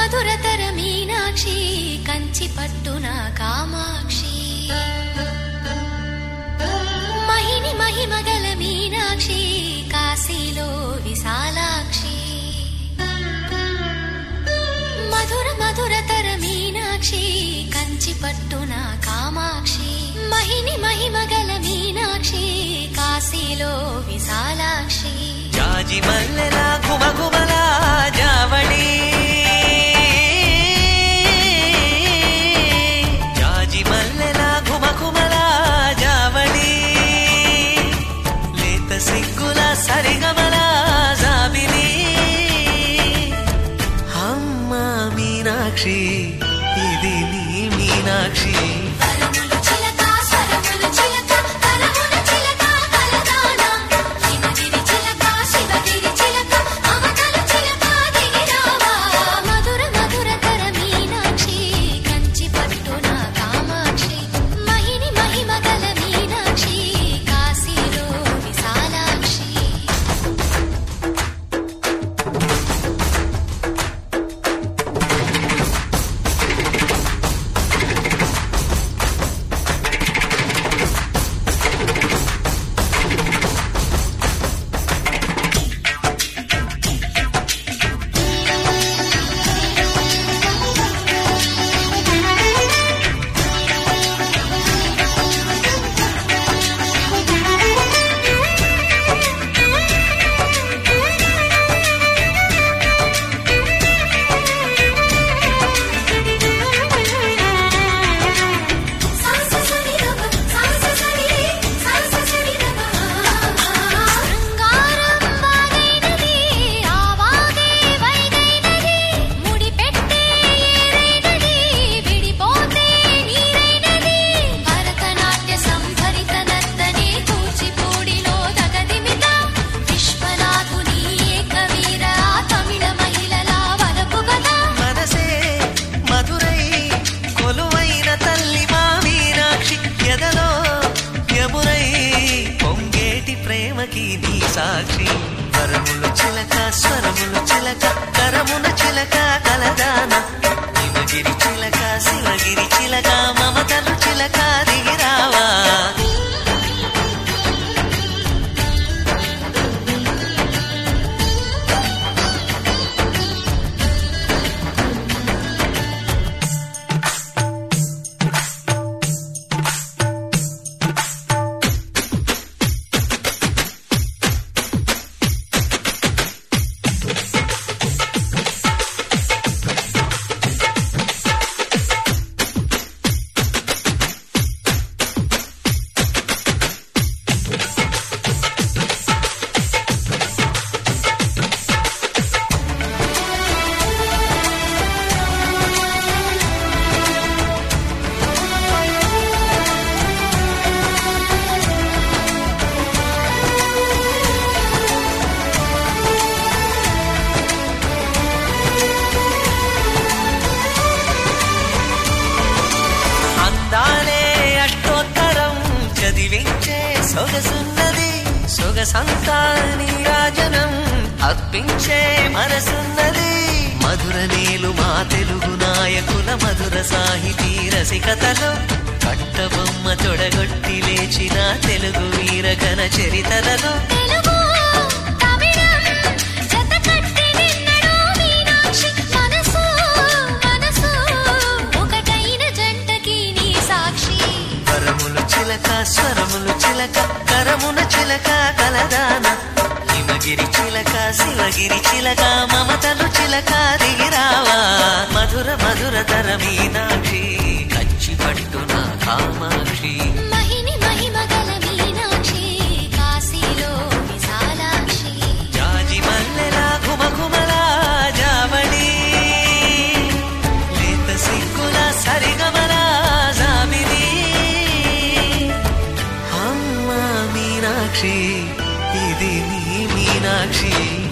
మధురతర మీనాక్షి కంచి పట్టున కామాక్షి మహిని మహిమగల మీనాక్షి కాశీలో విశాలాక్షి మధుర మధురతర మీనాక్షి కంచి పట్టున కామాక్షి మహిని మహిమగల మీనాక్షి కాశీలో విశాలాక్షి జాజి మల్లెల ఘుమఘుమల జావళి జాజి మల్లెల ఘుమఘుమల జావళి లేత సిగ్గుల సరిగమల జాబిలి అమ్మ మీనాక్షి ఇది నీ మీనాక్షి సాక్షి వరములు చిలక స్వరములు చిలక కరమున చిలక కలదాన హిమగిరి చిలక శివగిరి చిలక మమతలు చిలక దిగిరావా సొగసున్నది సొగసంతా నీరాజనం అర్పించే మనసున్నది మధుర నేలు మా తెలుగు నాయకుల మధుర సాహితీ రసికతలో కట్టబొమ్మ తొడగొట్టి లేచిన తెలుగు వీరగణ చరితలలో స్వరములు చిలక కరమున చిలక కలదాన హిమగిరి చిలక శివగిరి చిలక మమతలు చిలక దిగిరావా మధుర మధురతర మీనాక్షి కంచి పట్టున కామాక్షి మహిని మహిమగల మీనాక్షి కాశీలో విశాలాక్షి జాజి మల్లెల ఘుమఘుమల జావళి లేత సిగ్గుల సరిగమల జాబిలి మీనాక్షి ఇది నీ మీనాక్షి